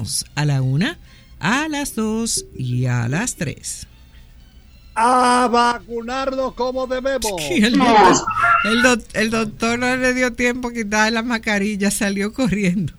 vacunarnos a la 1, a las 2 y a las 3. A vacunarnos como debemos. El doctor no le dio tiempo a quitar la mascarilla, salió corriendo.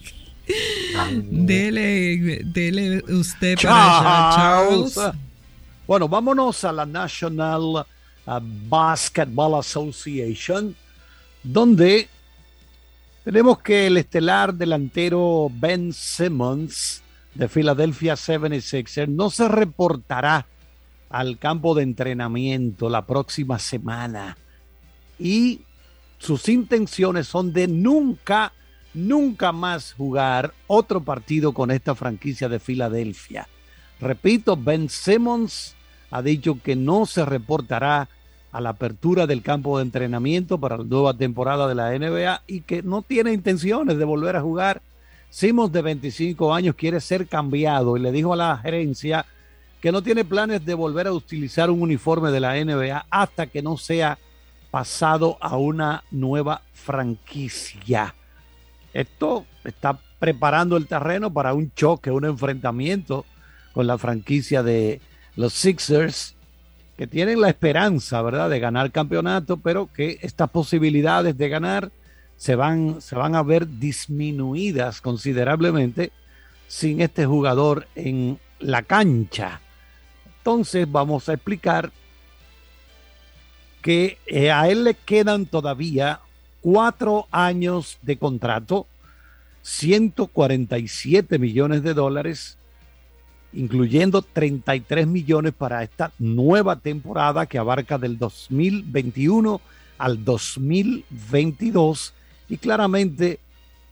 Dele usted para allá, Charles. Bueno, vámonos a la National Basketball Association, donde tenemos que el estelar delantero Ben Simmons de Philadelphia 76ers no se reportará al campo de entrenamiento la próxima semana, y sus intenciones son de nunca más jugar otro partido con esta franquicia de Filadelfia. Repito, Ben Simmons ha dicho que no se reportará a la apertura del campo de entrenamiento para la nueva temporada de la NBA y que no tiene intenciones de volver a jugar. Simmons, de 25 años, quiere ser cambiado y le dijo a la gerencia que no tiene planes de volver a utilizar un uniforme de la NBA hasta que no sea pasado a una nueva franquicia. Esto está preparando el terreno para un choque, un enfrentamiento con la franquicia de los Sixers, que tienen la esperanza, ¿verdad?, de ganar campeonato, pero que estas posibilidades de ganar se van a ver disminuidas considerablemente sin este jugador en la cancha. Entonces vamos a explicar que a él le quedan todavía 4 años de contrato, $147 millones, incluyendo 33 millones para esta nueva temporada que abarca del 2021 al 2022, y claramente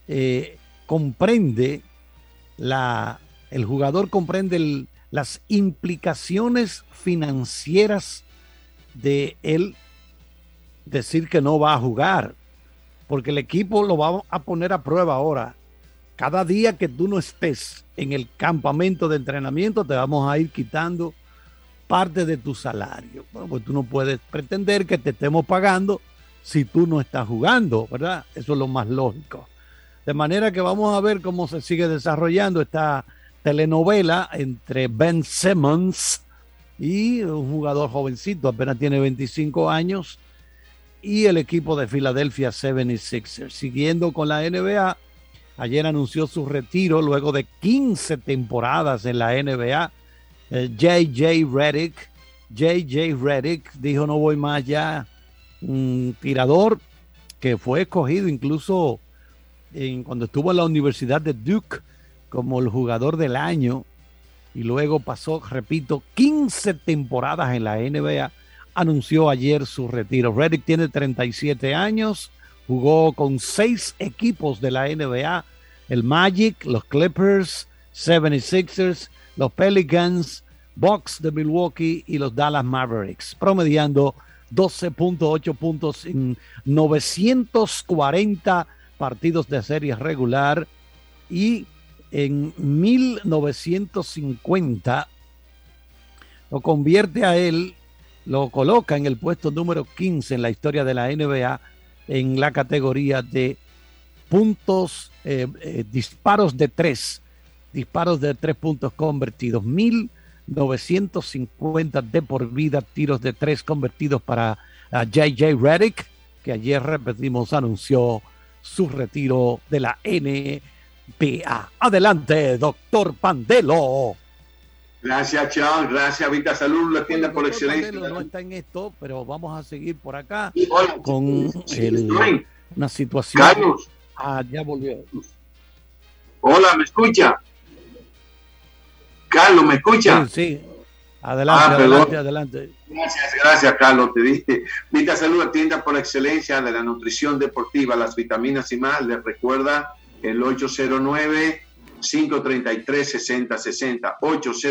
el jugador comprende las implicaciones financieras de él decir que no va a jugar, porque el equipo lo va a poner a prueba ahora. Cada día que tú no estés en el campamento de entrenamiento, te vamos a ir quitando parte de tu salario. Bueno, pues tú no puedes pretender que te estemos pagando si tú no estás jugando, ¿verdad? Eso es lo más lógico. De manera que vamos a ver cómo se sigue desarrollando esta telenovela entre Ben Simmons y un jugador jovencito, apenas tiene 25 años, y el equipo de Philadelphia 76ers. Siguiendo con la NBA, ayer anunció su retiro luego de 15 temporadas en la NBA. J.J. Redick dijo: no voy más ya. Un tirador que fue escogido incluso cuando estuvo en la Universidad de Duke como el jugador del año, y luego pasó, repito, 15 temporadas en la NBA. Anunció ayer su retiro. Redick tiene 37 años, jugó con 6 equipos de la NBA: el Magic, los Clippers, 76ers, los Pelicans, Bucks de Milwaukee y los Dallas Mavericks, promediando 12.8 puntos en 940 partidos de serie regular, y en 1950 lo convierte a él, lo coloca en el puesto número 15 en la historia de la NBA en la categoría de puntos, disparos de 3 puntos convertidos. 1950 de por vida tiros de 3 convertidos para J.J. Redick, que ayer, repetimos, anunció su retiro de la NBA. Adelante, doctor Pandelo. Gracias, Charles. Gracias, Vita Salud, la tienda por excelencia. No está en esto, pero vamos a seguir por acá. Hola, con una situación. Carlos. Ya volvió. Hola, ¿me escucha? Carlos, ¿me escucha? Sí. Adelante. Gracias, Carlos. Te diste. Vita Salud, la tienda por excelencia de la nutrición deportiva, las vitaminas y más. Les recuerda el 809-533-6060,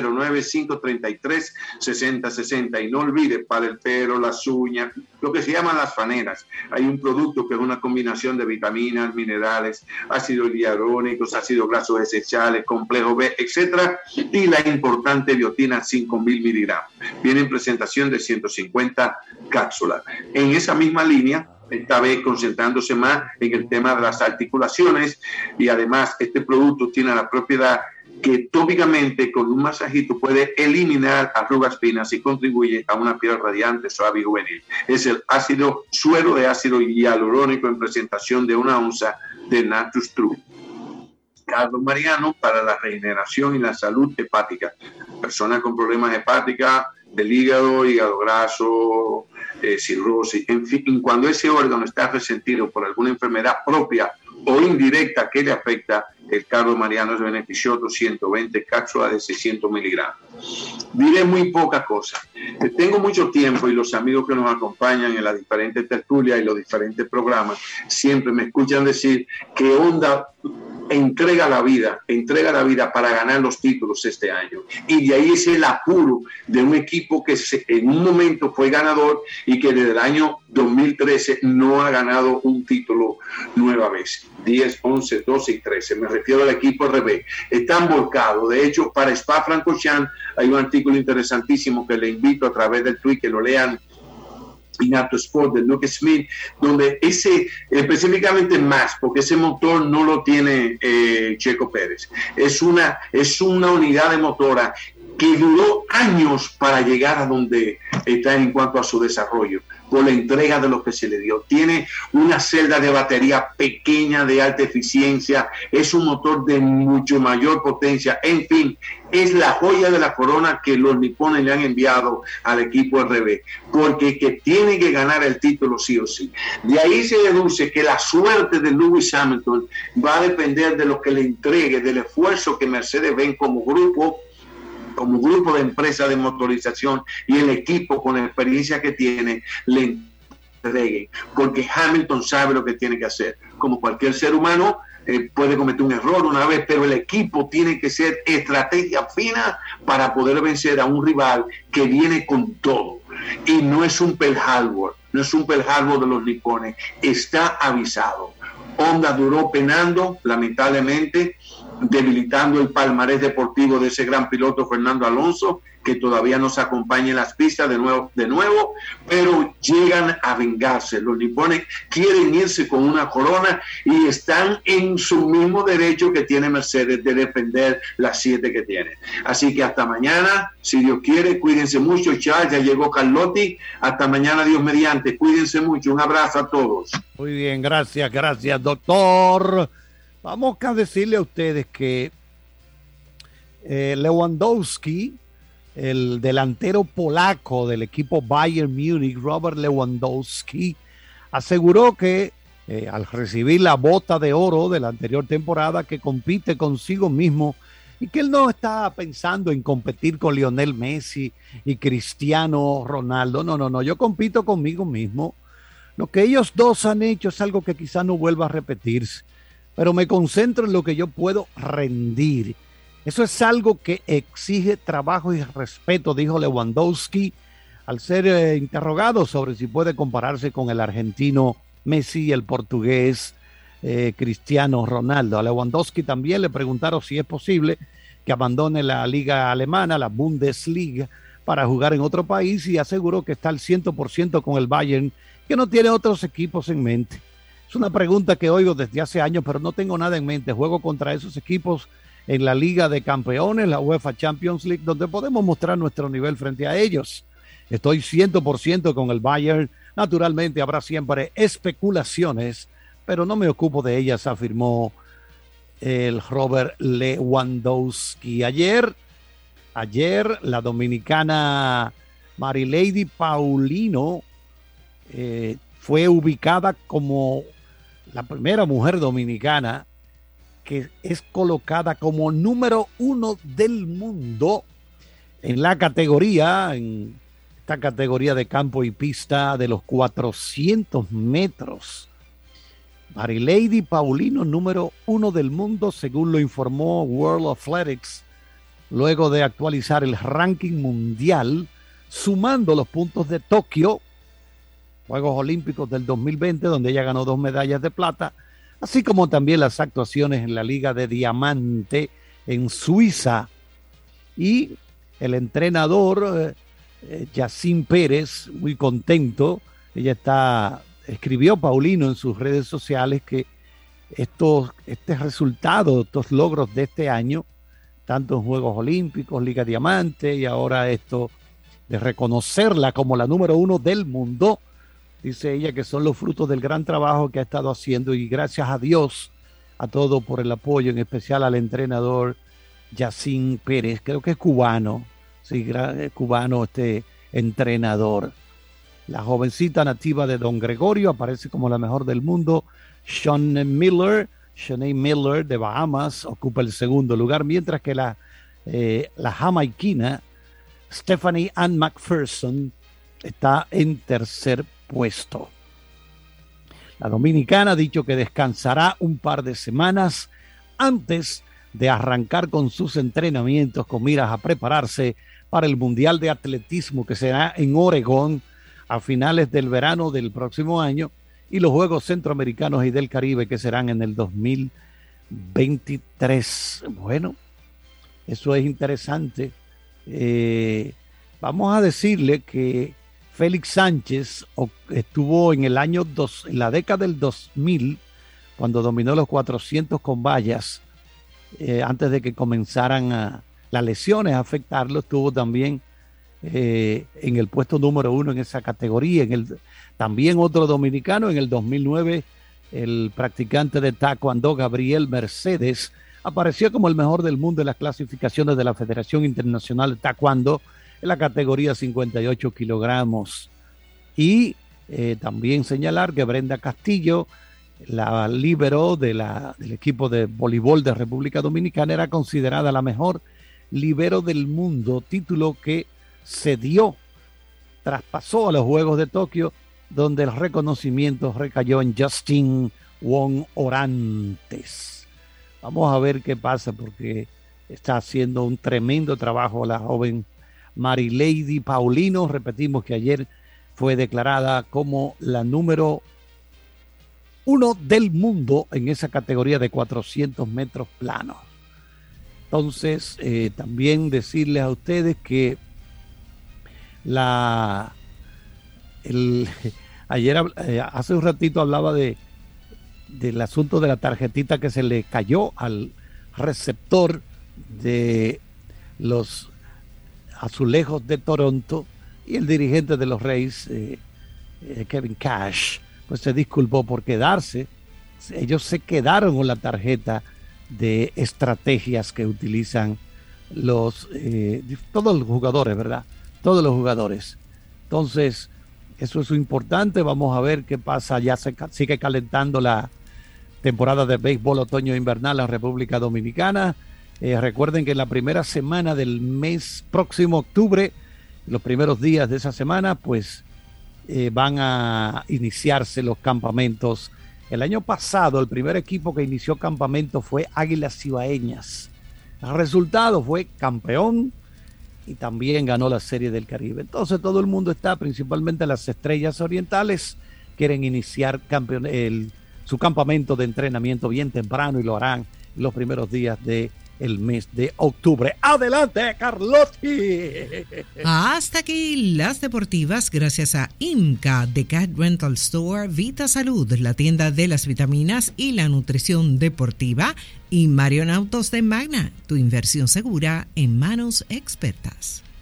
809-533-6060, y no olvide, para el pelo, las uñas, lo que se llaman las faneras, hay un producto que es una combinación de vitaminas, minerales, ácidos hialurónicos, ácidos grasos esenciales, complejo B, etcétera, y la importante biotina 5.000 miligramos. Viene en presentación de 150 cápsulas. En esa misma línea esta vez concentrándose más en el tema de las articulaciones, y además este producto tiene la propiedad que tópicamente con un masajito puede eliminar arrugas finas y contribuye a una piel radiante, suave y juvenil. Es el suero de ácido hialurónico en presentación de 1 onza de Natus True. Cardo Mariano para la regeneración y la salud hepática. Personas con problemas hepáticos, del hígado graso, cirrosis, en fin, cuando ese órgano está resentido por alguna enfermedad propia o indirecta que le afecta, el Cardo Mariano es beneficioso, 120 cápsulas de 600 miligramos. Diré muy pocas cosas. Tengo mucho tiempo y los amigos que nos acompañan en las diferentes tertulias y los diferentes programas siempre me escuchan decir que Honda entrega la vida para ganar los títulos este año. Y de ahí es el apuro de un equipo que en un momento fue ganador y que desde el año 2013 no ha ganado un título nueva vez. 10, 11, 12 y 13. Me refiero al equipo RB. Están volcados. De hecho, para Spa-Francorchamps hay un artículo interesantísimo que le invito a través del tweet que lo lean en Autosport de Luke Smith, donde específicamente más, porque ese motor no lo tiene Checo Pérez. Es una unidad de motora que duró años para llegar a donde está en cuanto a su desarrollo, por la entrega de lo que se le dio. Tiene una celda de batería pequeña, de alta eficiencia, es un motor de mucho mayor potencia, en fin, es la joya de la corona que los nipones le han enviado al equipo RB, porque que tiene que ganar el título sí o sí. De ahí se deduce que la suerte de Lewis Hamilton va a depender de lo que le entregue, del esfuerzo que Mercedes-Benz como grupo de empresa de motorización y el equipo con la experiencia que tiene le entreguen, porque Hamilton sabe lo que tiene que hacer. Como cualquier ser humano puede cometer un error una vez, pero el equipo tiene que ser estrategia fina para poder vencer a un rival que viene con todo, y no es un Pearl Harbor de los nipones, está avisado. Honda duró penando, lamentablemente, debilitando el palmarés deportivo de ese gran piloto Fernando Alonso, que todavía nos acompaña en las pistas de nuevo, pero llegan a vengarse. Los nipones quieren irse con una corona y están en su mismo derecho que tiene Mercedes de defender las 7 que tiene. Así que hasta mañana, si Dios quiere, cuídense mucho. Ya llegó Carlotti. Hasta mañana, Dios mediante. Cuídense mucho. Un abrazo a todos. Muy bien, gracias, doctor. Vamos a decirle a ustedes que Lewandowski, el delantero polaco del equipo Bayern Múnich, Robert Lewandowski, aseguró que al recibir la bota de oro de la anterior temporada, que compite consigo mismo y que él no está pensando en competir con Lionel Messi y Cristiano Ronaldo. No, yo compito conmigo mismo. Lo que ellos dos han hecho es algo que quizá no vuelva a repetirse, pero me concentro en lo que yo puedo rendir. Eso es algo que exige trabajo y respeto, dijo Lewandowski al ser interrogado sobre si puede compararse con el argentino Messi y el portugués Cristiano Ronaldo. A Lewandowski también le preguntaron si es posible que abandone la liga alemana, la Bundesliga, para jugar en otro país, y aseguró que está al 100% con el Bayern, que no tiene otros equipos en mente. Es una pregunta que oigo desde hace años, pero no tengo nada en mente. Juego contra esos equipos en la Liga de Campeones, la UEFA Champions League, donde podemos mostrar nuestro nivel frente a ellos. Estoy 100% con el Bayern. Naturalmente habrá siempre especulaciones, pero no me ocupo de ellas, afirmó el Robert Lewandowski. Ayer la dominicana Marilady Paulino fue ubicada como la primera mujer dominicana que es colocada como número 1 del mundo en esta categoría de campo y pista de los 400 metros. Marilady Paulino, número 1 del mundo, según lo informó World Athletics, luego de actualizar el ranking mundial, sumando los puntos de Tokio, Juegos Olímpicos del 2020, donde ella ganó 2 medallas de plata, así como también las actuaciones en la Liga de Diamante en Suiza. Y el entrenador Yacine Pérez, muy contento, ella está escribió Paulino en sus redes sociales que este resultado, estos logros de este año, tanto en Juegos Olímpicos, Liga Diamante y ahora esto de reconocerla como la número 1 del mundo, dice ella que son los frutos del gran trabajo que ha estado haciendo y gracias a Dios, a todo por el apoyo, en especial al entrenador Yacine Pérez, creo que es cubano, sí, cubano este entrenador. La jovencita nativa de Don Gregorio aparece como la mejor del mundo. Shanae Miller de Bahamas ocupa el segundo lugar, mientras que la jamaiquina Stephanie Ann McPherson está en tercer puesto. La dominicana ha dicho que descansará un par de semanas antes de arrancar con sus entrenamientos con miras a prepararse para el Mundial de Atletismo que será en Oregón a finales del verano del próximo año y los Juegos Centroamericanos y del Caribe que serán en el 2023. Bueno, eso es interesante. Vamos a decirle que Félix Sánchez estuvo en el año en la década del 2000, cuando dominó los 400 con vallas, antes de que comenzaran las lesiones a afectarlo, estuvo también en el puesto número 1 en esa categoría. También otro dominicano en el 2009, el practicante de taekwondo Gabriel Mercedes, apareció como el mejor del mundo en las clasificaciones de la Federación Internacional de Taekwondo en la categoría 58 kilogramos. Y también señalar que Brenda Castillo, la líbero del equipo de voleibol de República Dominicana, era considerada la mejor líbero del mundo, título que traspasó a los Juegos de Tokio, donde el reconocimiento recayó en Justin Wong Orantes. Vamos a ver qué pasa, porque está haciendo un tremendo trabajo la joven Marilady Paulino. Repetimos que ayer fue declarada como la número 1 del mundo en esa categoría de 400 metros planos. Entonces, también decirles a ustedes que ayer, hace un ratito hablaba del asunto de la tarjetita que se le cayó al receptor de los Azulejos de Toronto, y el dirigente de los Rays, Kevin Cash, pues se disculpó por quedarse. Ellos se quedaron con la tarjeta de estrategias que utilizan todos los jugadores, ¿verdad? Todos los jugadores. Entonces, eso es importante. Vamos a ver qué pasa. Ya se sigue calentando la temporada de béisbol otoño-invernal en República Dominicana. Recuerden que en la primera semana del mes próximo, octubre, los primeros días de esa semana, pues van a iniciarse los campamentos. El año pasado, el primer equipo que inició campamento fue Águilas Cibaeñas. El resultado fue campeón y también ganó la Serie del Caribe. Entonces todo el mundo está, principalmente las estrellas orientales, quieren iniciar su campamento de entrenamiento bien temprano y lo harán en los primeros días del mes de octubre. ¡Adelante, Carlotti! Hasta aquí las deportivas, gracias a IMCA, The Cat Rental Store, Vita Salud, la tienda de las vitaminas y la nutrición deportiva, y Marion Autos de Magna, tu inversión segura en manos expertas.